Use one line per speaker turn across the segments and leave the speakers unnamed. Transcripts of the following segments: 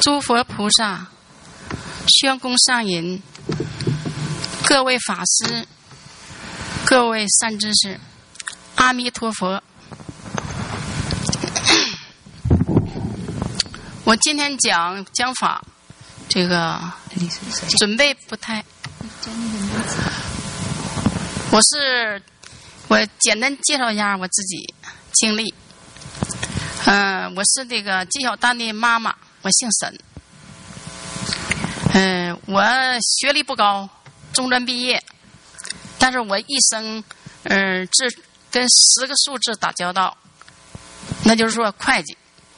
诸佛菩萨，宣公上人，各位法师，各位善知识，阿弥陀佛。我今天讲法，这个准备不太。我简单介绍一下我自己经历。我是这个纪晓丹的妈妈，我姓沈。我学历不高，中专毕业，但是我一生只跟10个数字打交道，那就是说会计。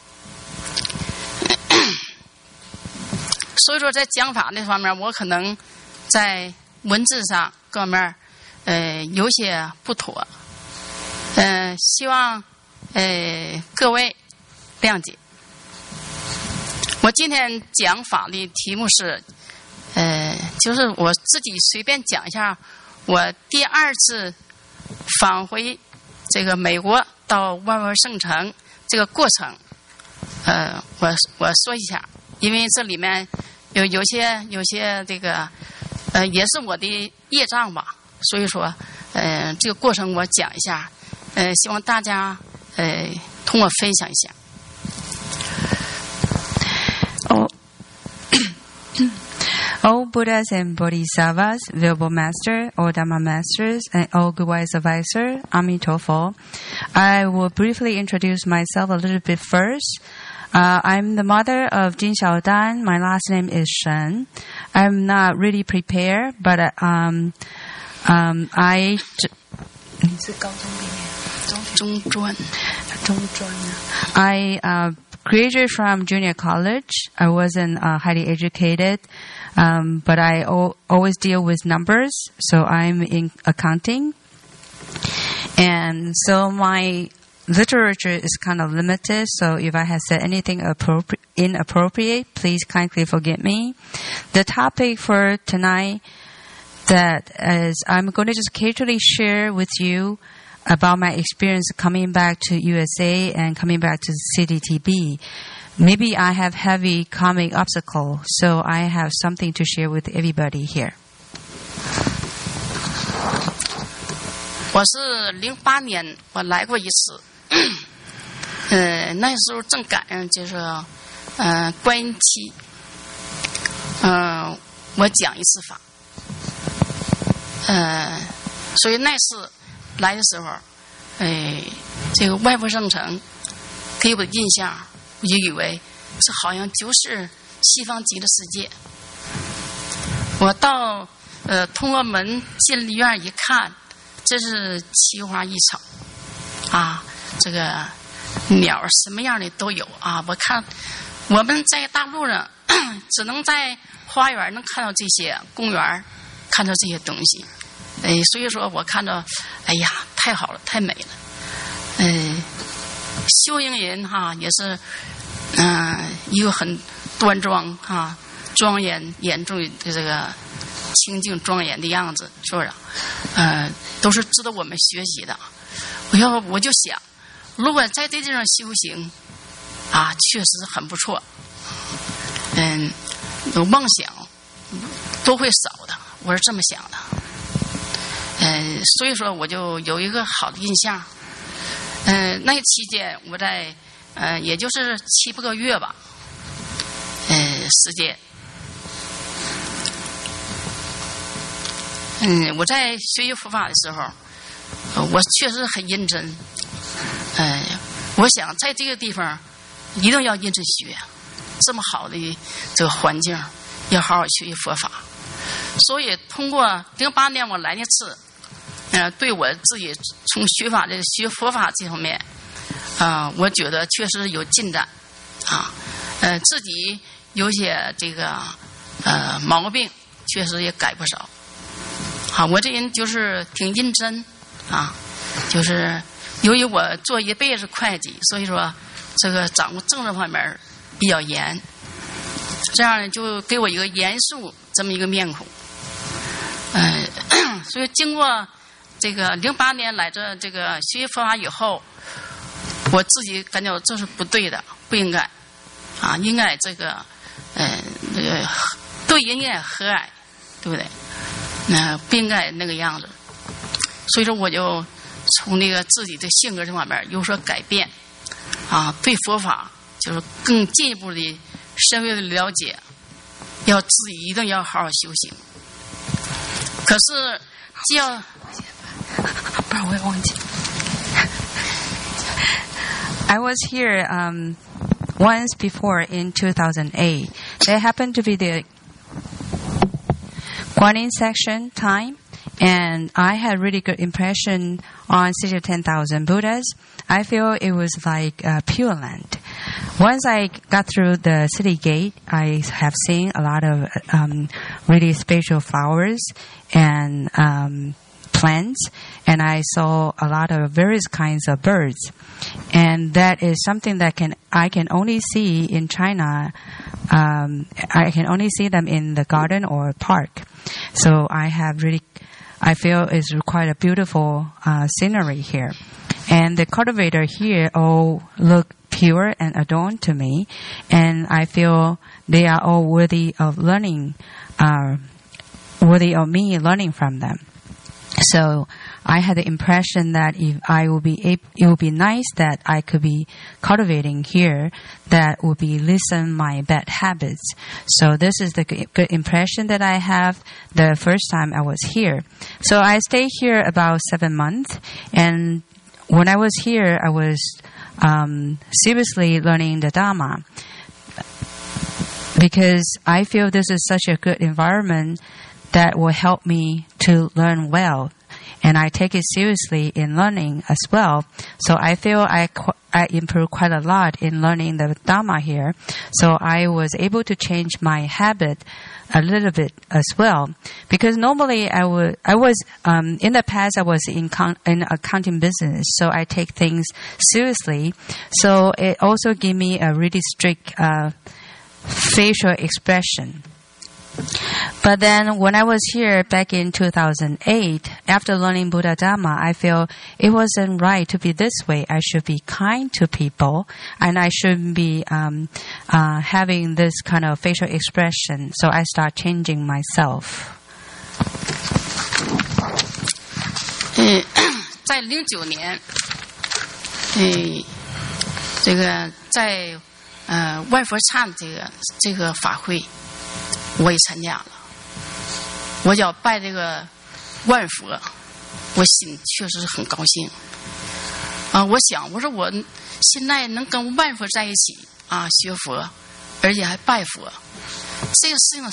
所以说在讲法那方面，我可能在文字上各方面有些不妥，希望各位谅解。我今天讲法的题目是就是我自己随便讲一下我第2次返回这个美国到万佛圣城这个过程。我说一下，因为这里面有些这个也是我的业障吧，所以说这个过程我讲一下，希望大家同我分享一下。
All Buddhas and Bodhisattvas, Venerable Master, all Dharma Masters, and all Good Wise Advisor, Amitofo. I will briefly introduce myself a little bit first. I'm the mother of Jin Xiaodan. My last name is Shen. I'm not really prepared, but I graduated from junior college. I wasn't highly educated, but I always deal with numbers, so I'm in accounting. And so my literature is kind of limited, so if I have said anything inappropriate, please kindly forgive me. The topic for tonight that is I'm going to just casually share with you about my experience coming back to USA and coming back to CDTB. Maybe I have heavy karmic obstacle, so I have something to share with everybody here.
我是08年我来过一次，那时候正赶上就是观音期，我讲一次法，所以那次来的时候，这个万佛圣城给我的印象，我就以为这好像就是西方极乐世界。我到通过门进医院一看，这是奇花异草啊，这个鸟什么样的都有啊。我看我们在大陆上只能在花园能看到这些，公园看到这些东西。所以说我看到，哎呀，太好了，太美了。修行人哈也是，一个很端庄哈、庄严严重的这个清净庄严的样子，是不是？都是值得我们学习的。我就想，如果在这地方修行，啊，确实很不错。有梦想都会少的，我是这么想的。所以说我就有一个好的印象。那期间我在也就是7、8个月吧，时间。我在学习佛法的时候，我确实很认真。我想在这个地方一定要认真学，这么好的这个环境，要好好学习佛法。所以通过08年我来那次，对我自己从学佛法这方面，我觉得确实有进展啊。自己有些这个毛病，确实也改不少。啊，我这人就是挺认真啊，就是由于我做一辈子会计，所以说这个掌握政治方面比较严，这样呢就给我一个严肃这么一个面孔。所以经过这个08年来这个学习佛法以后，我自己感觉这是不对的，不应该啊，应该这个对人家和蔼，对不对？不应该那个样子。所以说，我就从那个自己的性格这方面有所改变，对佛法就是更进一步的深入的了解，要自己一定要好好修行。可是，既要
不然我也忘记。I was here once before in 2008. There happened to be the Guanyin section time, and I had really good impression on City of 10,000 Buddhas. I feel it was like Pure Land. Once I got through the city gate, I have seen a lot of really special flowers and plants, and I saw a lot of various kinds of birds. And that is something that I can only see in China. I can only see them in the garden or park. So I feel it's quite a beautiful scenery here. And the cultivator here all look pure and adorned to me, and I feel they are all worthy of learning, worthy of me learning from them. So I had the impression that it would be nice that I could be cultivating here that would be lessen my bad habits. So this is the good impression that I have the first time I was here. So I stayed here about 7 months, and when I was here, I was seriously learning the Dharma, because I feel this is such a good environment that will help me to learn well, and I take it seriously in learning as well. So I feel I improved quite a lot in learning the Dharma here. So I was able to change my habit a little bit as well, because normally I was in the past I was in accounting business, so I take things seriously. So it also gave me a really strict facial expression. But then when I was here back in 2008, after learning Buddha Dharma, I feel it wasn't right to be this way. I should be kind to people, and I shouldn't be having this kind of facial expression. So I start changing myself.
在09年，这个在万佛忏这个法会。我也参加了，我要拜这个万佛，我心确实是很高兴。我说我现在能跟万佛在一起学佛，而且还拜佛，这个事情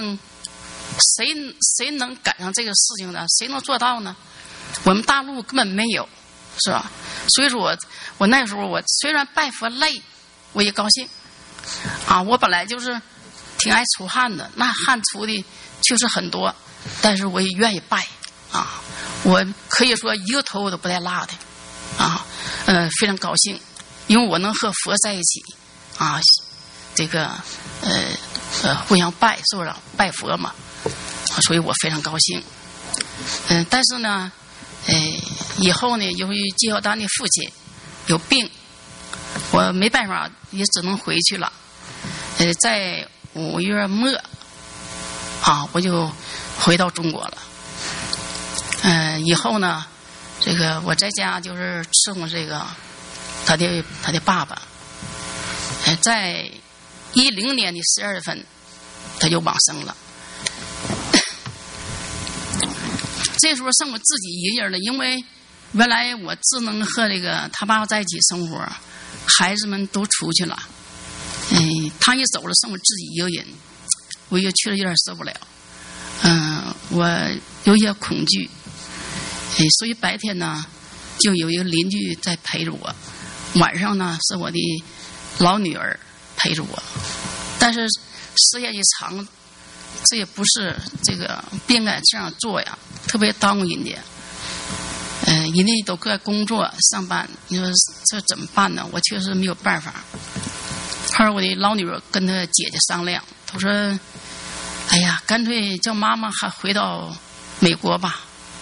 谁能赶上这个事情呢？谁能做到呢？我们大陆根本没有，是吧？所以说我那时候我虽然拜佛累，我也高兴。我本来就是挺爱出汗的，那汗出的确实很多，但是我也愿意拜我可以说一个头我都不带落的非常高兴，因为我能和佛在一起这个互相拜，是不是拜佛嘛？所以我非常高兴。但是呢以后呢，由于季孝丹的父亲有病，我没办法，也只能回去了。在5月末我就回到中国了。以后呢，这个我在家就是伺候这个他的爸爸。在10年的12月份，他就往生了。这时候剩我自己一个人了，因为原来我只能和这个他爸爸在一起生活，孩子们都出去了。他一走了，剩我自己一个人，我也确实有点受不了。我有些恐惧，所以白天呢，就有一个邻居在陪着我，晚上呢是我的老女儿陪着我。但是时间一长，这也不是这个不应该这样做呀，特别耽误人家。人家都各工作上班，你说这怎么办呢？我确实没有办法。后来我的老女儿跟她姐姐商量，她说：“哎呀，干脆叫妈妈还回到美国吧。”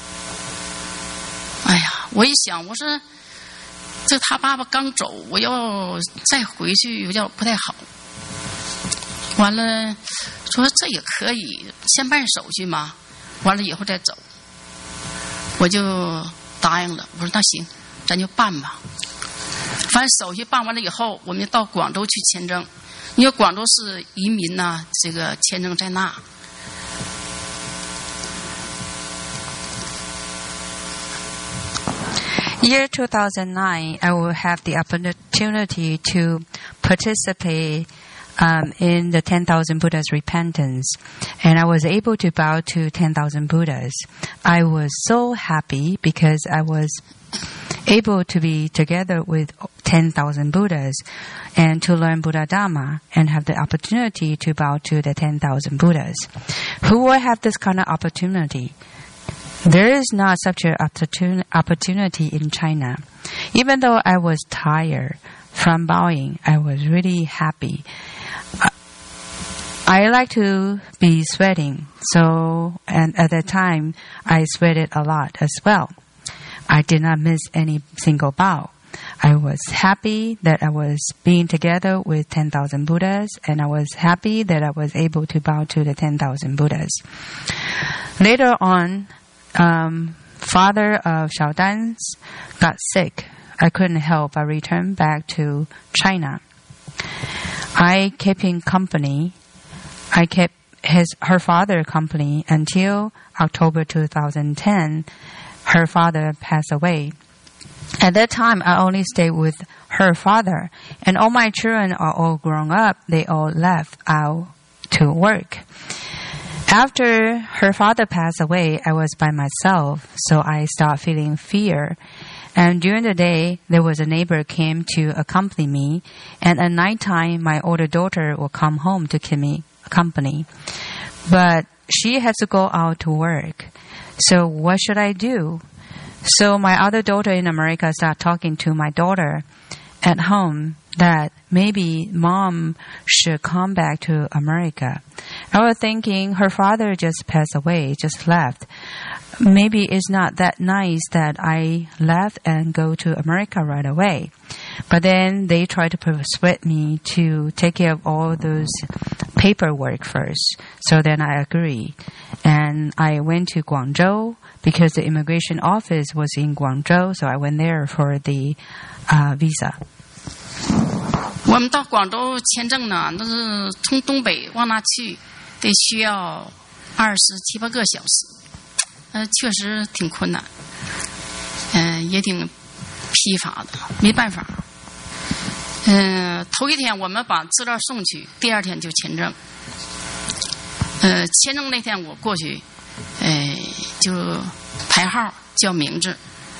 哎呀，我一想，我说这他爸爸刚走，我要再回去有点不太好。 完了说这也可以，先办手续嘛，完了以后再走。我就答应了，我说那行，咱就办吧。反正手续办完了以后，我们就到广州去签证，因为广州是移民呐，这个签证在那。
Year 2009, I will have the opportunity to participate in the 10,000 Buddhas repentance, and I was able to bow to 10,000 Buddhas. I was so happy because I was able to be together with 10,000 Buddhas and to learn Buddha Dhamma and have the opportunity to bow to the 10,000 Buddhas. Who will have this kind of opportunity? There is not such an opportunity in China. Even though I was tired from bowing, I was really happy. I like to be sweating, and at that time, I sweated a lot as well. I did not miss any single bow. I was happy that I was being together with 10,000 Buddhas, and I was happy that I was able to bow to the 10,000 Buddhas. Later on, father of Xiaodan's got sick. I couldn't help but return back to China. I kept him company. I kept her father company until October 2010. Her father passed away. At that time, I only stayed with her father, and all my children are all grown up. They all left out to work. After her father passed away, I was by myself, so I started feeling fear. And during the day, there was a neighbor came to accompany me, and at nighttime, my older daughter will come home to keep me company. But she has to go out to work. So what should I do? So my other daughter in America started talking to my daughter at home that maybe mom should come back to America. I was thinking her father just passed away, just left. Maybe it's not that nice that I left and go to America right away. But then they tried to persuade me to take care of all those paperwork first. So then I agreed. And I went to Guangzhou because the immigration office was in Guangzhou. So I went there for the visa.
我们到广州签证呢，那是从东北往那去，得需要27、8个小时，确实挺困难，也挺疲乏的，没办法。头一天我们把资料送去，第二天就签证。签证那天我过去，就排号叫名字，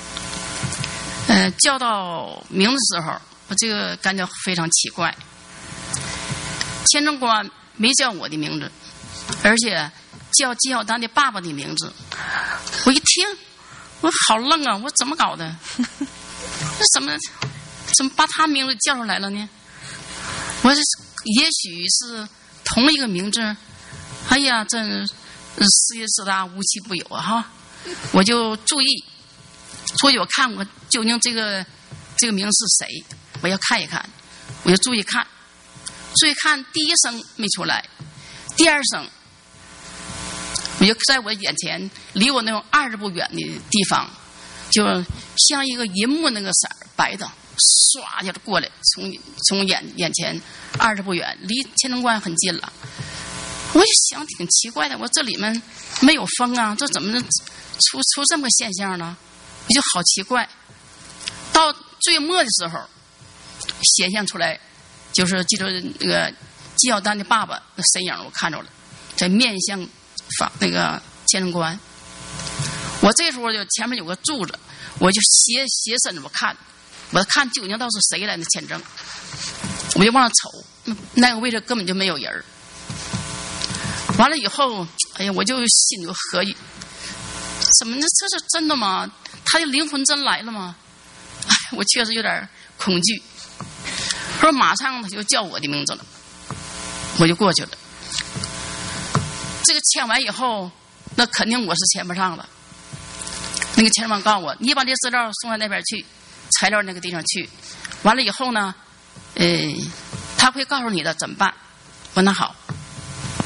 叫到名字时候。我这个感觉非常奇怪，签证官没叫我的名字，而且叫纪晓丹的爸爸的名字。我一听，我好愣啊！我怎么搞的？那怎么把他名字叫出来了呢？我这也许是同一个名字。哎呀，这世界之大无奇不有啊！哈，我就注意，所以我看我究竟这个名是谁。我要看一看，我就注意看，第一声没出来，第二声，我就在我眼前，离我那种20步远的地方，就像一个银幕那个色白的，唰就过来，从眼前20步远，离签证官很近了。我就想挺奇怪的，我这里面没有风啊，这怎么出这么个现象呢？我就好奇怪。到最末的时候。显现出来，就是记住那个纪晓丹的爸爸的身影，我看着了，在面向那个签证官。我这时候就前面有个柱子，我就斜身子我看究竟到是谁来的签证，我就往上瞅，那个位置根本就没有人。完了以后，哎呀，我就心里合计，怎么这是真的吗？他的灵魂真来了吗？哎，我确实有点恐惧。说马上他就叫我的名字了，我就过去了。这个签完以后，那肯定我是签不上了。那个签证官告诉我，你把这资料送到那边去，材料那个地方去。完了以后呢，他会告诉你的怎么办。我说那好，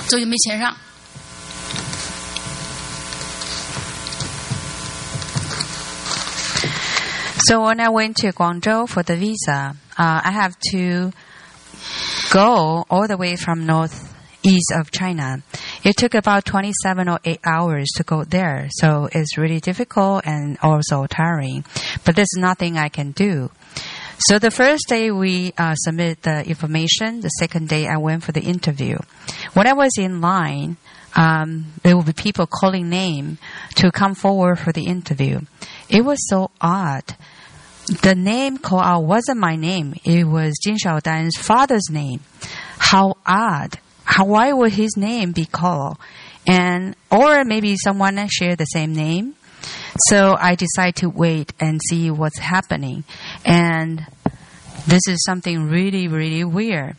所以没签上。
So when I went to Guangzhou for the visa, I have to go all the way from northeast of China. It took about 27 or 8 hours to go there, so it's really difficult and also tiring. But there's nothing I can do. So the first day we submitted the information. The second day I went for the interview. When I was in line, there will be people calling name to come forward for the interview. It was so odd. The name called out wasn't my name. It was Jin Xiaodan's father's name. How odd. Why would his name be called? Or maybe someone shared the same name. So I decided to wait and see what's happening. And this is something really, really weird.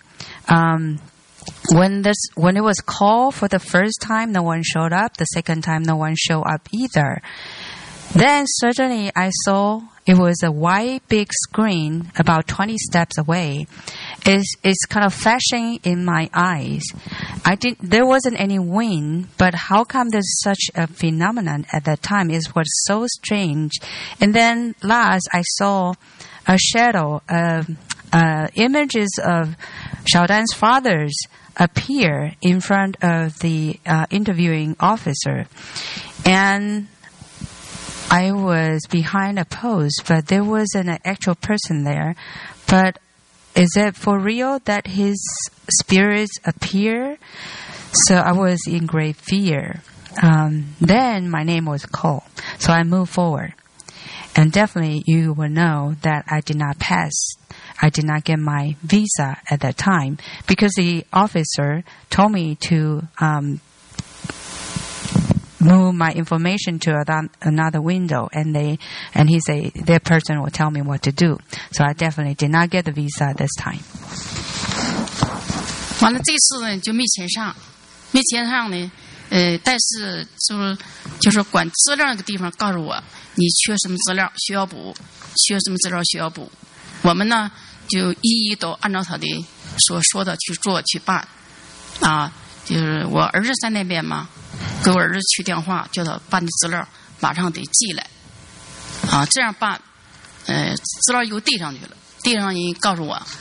When it was called for the first time, no one showed up. The second time, no one showed up either. Then suddenly I saw it was a white big screen about 20 steps away. It's kind of flashing in my eyes. There wasn't any wind, but how come there's such a phenomenon at that time? It was so strange. And then last I saw a shadow of images of Xiaodan's fathers appear in front of the interviewing officer. And I was behind a post, but there wasn't an actual person there. But is it for real that his spirits appear? So I was in great fear. Then my name was called, so I moved forward. And definitely you will know that I did not pass. I did not get my visa at that time because the officer told me to move my information to another window, and he said that person will tell me what to do. So I definitely did not get the visa this time.
完了这次呢就没签上呢，但是就是管资料那个地方告诉我你缺什么资料需要补，缺什么资料需要补，我们呢就一一都按照他的所说的去做去办啊。就是我儿子在那边嘛，给我儿子去电话叫他办的资料马上得寄来啊，这样办资料又递上去了，递上人告诉我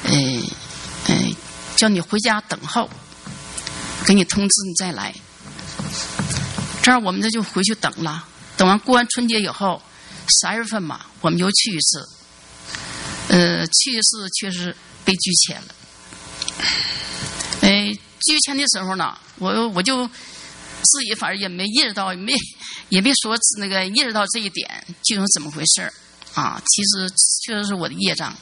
叫你回家等候，给你通知你再来。这样我们这就回去等了，等完过完春节以后3月份嘛，我们又去一次，去一次确实被拒签了。拒签的时候呢，我就自己反正也没意识到，也没说那个意识到这一点究竟怎么回事啊？其实确实是我的业障。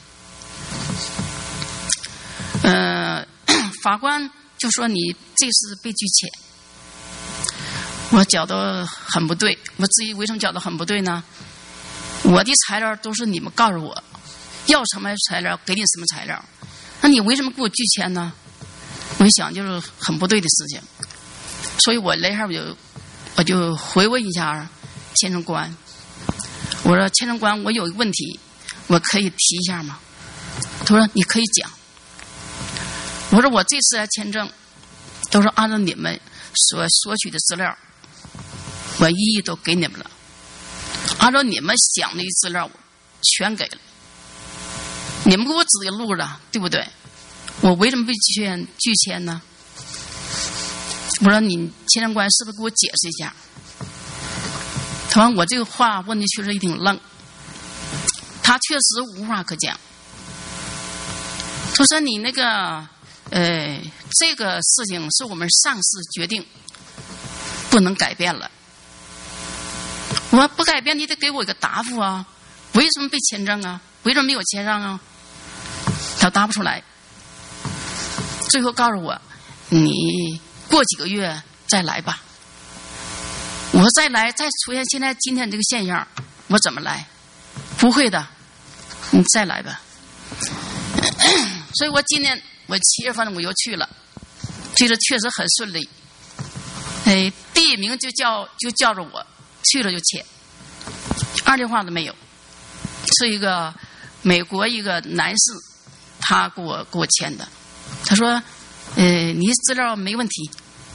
法官就说你这次被拒签，我觉得很不对。我自己为什么觉得很不对呢？我的材料都是你们告诉我要什么材料，给你什么材料，那你为什么给我拒签呢？我一想就是很不对的事情，所以我来下我就回问一下签证官，我说签证官，我有一个问题，我可以提一下吗？他说你可以讲。我说我这次来签证都是按照你们所索取的资料，我一一都给你们了，按照你们想的资料全给了，你们给我指的路了，对不对？我为什么被拒签呢？我说你签证官是不是给我解释一下？他说我这个话问的确实有点愣，他确实无话可讲。他说你那个这个事情是我们上司决定，不能改变了。我不改变，你得给我一个答复啊！为什么被签证啊？为什么没有签上啊？他答不出来。最后告诉我，你过几个月再来吧。我说再来，再出现现在今天这个现象，我怎么来？不会的，你再来吧。所以我今年我7月份我又去了，去了确实很顺利。第一名就叫着我去了就签，二句话都没有。是一个美国一个男士，他给我签的。他说你资料没问题，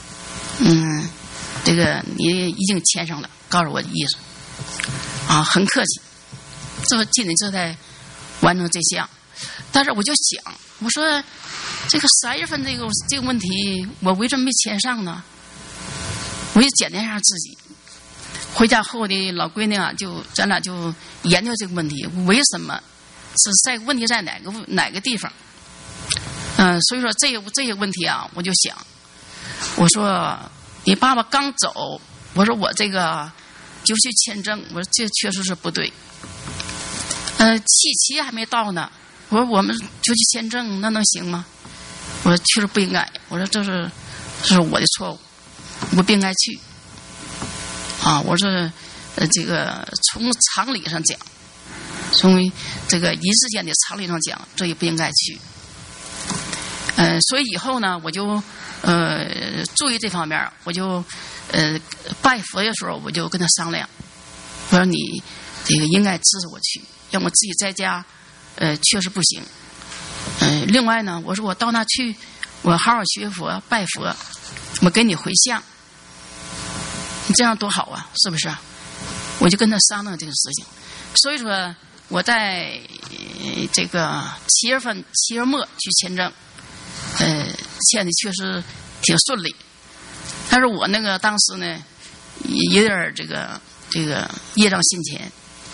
这个你已经签上了，告诉我的意思啊，很客气。今年这才完成这项，但是我就想，我说这个3月份这个问题，我为什么没签上呢？我就检查一下自己。回家后的老闺女啊，咱俩就研究这个问题，为什么是在问题在哪个地方？所以说这些问题啊，我就想，我说你爸爸刚走，我说我这个就去签证，我说这确实是不对。契期还没到呢，我说我们就去签证，那能行吗？我说确实不应该，我说这是我的错误，我不应该去。啊，我说这个从常理上讲，从这个一事件的常理上讲，这也不应该去。所以以后呢，我就注意这方面，我就拜佛的时候，我就跟他商量，我说你这个应该支持我去，要我自己在家确实不行。另外呢，我说我到那去，我好好学佛拜佛，我给你回向，你这样多好啊，是不是啊？我就跟他商量这个事情。所以说我在这个7月末去签证，签的确实挺顺利，但是我那个当时呢有点这个业障现前。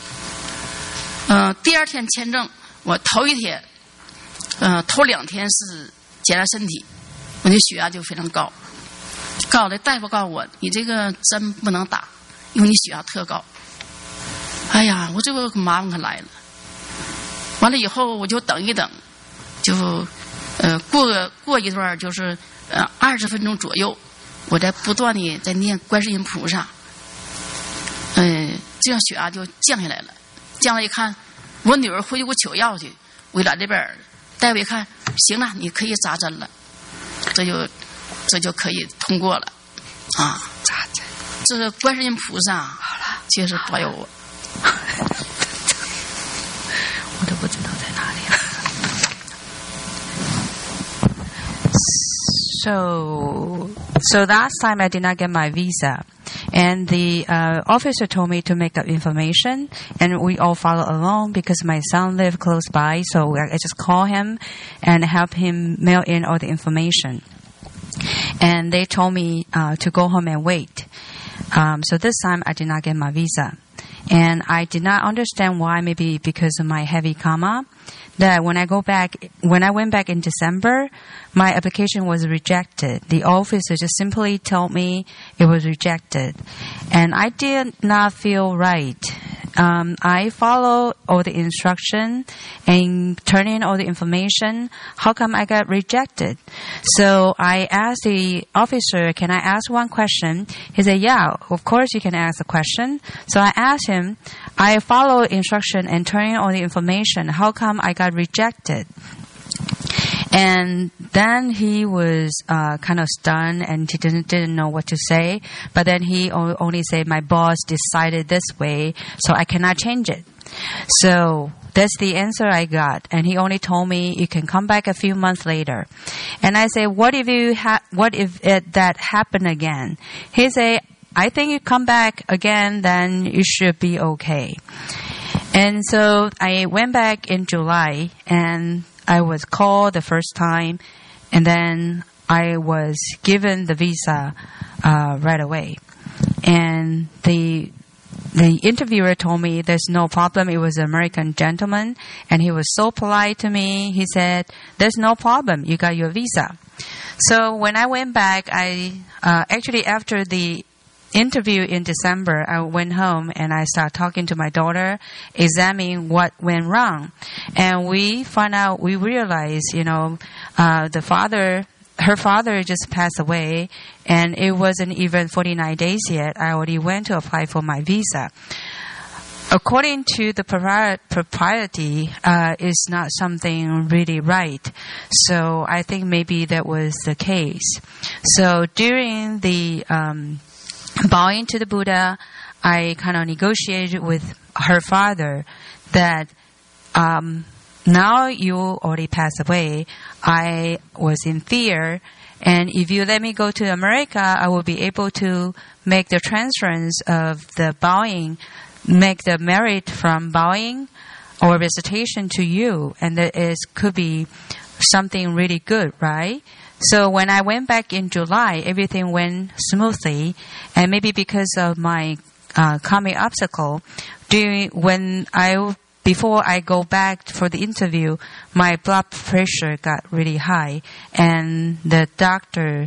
第2天签证，我头2天是检查身体，我的血压就非常高，高的大夫告诉我，你这个针不能打，因为你血压特高。哎呀，我这个麻烦可来了。完了以后我就等一等，就过一段就是20分钟左右，我在不断的在念观世音菩萨，这样血压就降下来了。降了一看，我女儿回去给我取药去，我来这边，大夫一看，行了，你可以扎针了，这就可以通过了啊！扎针，这是观世音菩萨，好了，确实保佑我。
我都不知道在哪里了。So last time I did not get my visa, and the officer told me to make up information, and we all follow along because my son lived close by, so I just call him and help him mail in all the information. And they told me to go home and wait. So this time I did not get my visa. And I did not understand why, maybe because of my heavy karma, that when I went back in December, my application was rejected. The officer just simply told me it was rejected. And I did not feel right. I followed all the instruction and turned in all the information. How come I got rejected? So I asked the officer, can I ask one question? He said, yeah, of course you can ask a question. So I asked him, I followed instruction and turned in all the information. How come I got rejected? And then he was kind of stunned, and he didn't know what to say. But then he only said, my boss decided this way, so I cannot change it. So that's the answer I got. And he only told me, you can come back a few months later. And I said, what if that happened again? He said, I think you come back again, then you should be okay. And so I went back in July, and I was called the first time, and then I was given the visa right away. And the interviewer told me there's no problem. It was an American gentleman, and he was so polite to me. He said, there's no problem. You got your visa. So when I went back, actually after the interview in December, I went home and I started talking to my daughter, examining what went wrong. And we realized, her father just passed away, and it wasn't even 49 days yet. I already went to apply for my visa. According to the propriety, it's not something really right. So I think maybe that was the case. So during the bowing to the Buddha, I kind of negotiated with her father that now you already passed away. I was in fear, And if you let me go to America, I will be able to make the transference of the bowing, make the merit from bowing or recitation to you. And that could be something really good, right? So when I went back in July, everything went smoothly. And maybe because of my karmic obstacle, before I go back for the interview, my blood pressure got really high, and the doctor.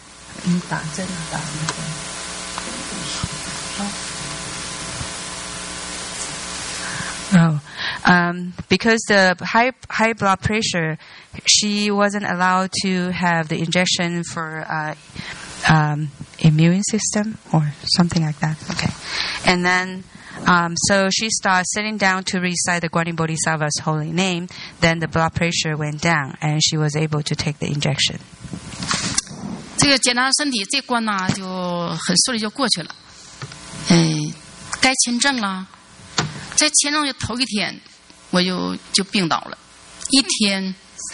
Because the high blood pressure, she wasn't allowed to have the injection for immune system or something like that. Okay, and then. So she started sitting down to recite the Guanyin Bodhisattva's holy name. Then the blood pressure went down, and she was able to take the injection.
这个检查身体这关呢，就很顺利就过去了。该签证了，在签证的头一天，我就病倒了，一天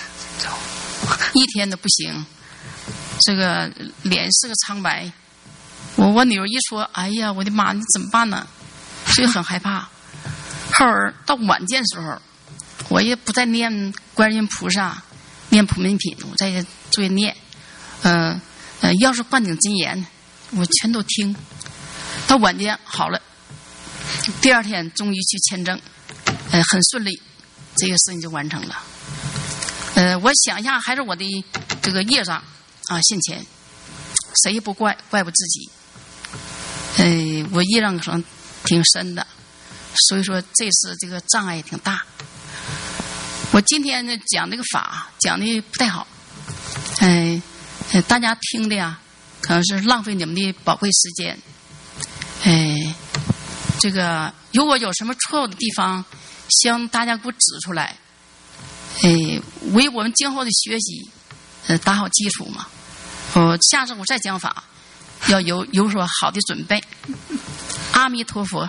都不行，这个脸是个苍白。我女儿一说，哎呀，我的妈，你怎么办呢？所以很害怕。后儿到晚间时候，我也不再念观音菩萨，念普门品，我在注意念。要是灌顶真言，我全都听。到晚间好了，第二天终于去签证，很顺利，这个事情就完成了。我想一下，还是我的这个业障啊，现前，谁也不怪不自己。我业障可能挺深的，所以说这次这个障碍也挺大。我今天呢讲这个法讲的不太好，大家听的呀，可能是浪费你们的宝贵时间。这个如果有什么错误的地方，希望大家给我指出来，为我们今后的学习打好基础嘛。下次我再讲法，要有所好的准备。阿弥陀佛。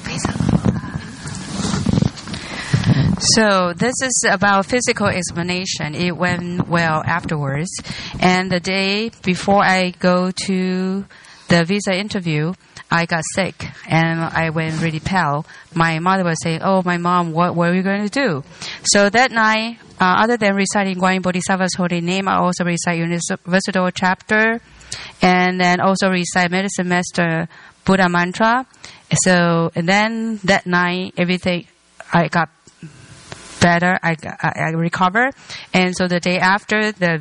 So this is about physical explanation. It went well afterwards. And the day before I go to the visa interview, I got sick and I went really pale. My mother was saying, "Oh, my mom, what are you going to do?" So that night, other than reciting Guanyin Bodhisattva's holy name, I also recite Universal Chapter and then also recite Medicine Master Buddha mantra. So, and then that night, everything, I got better, I recovered. And so the day after, the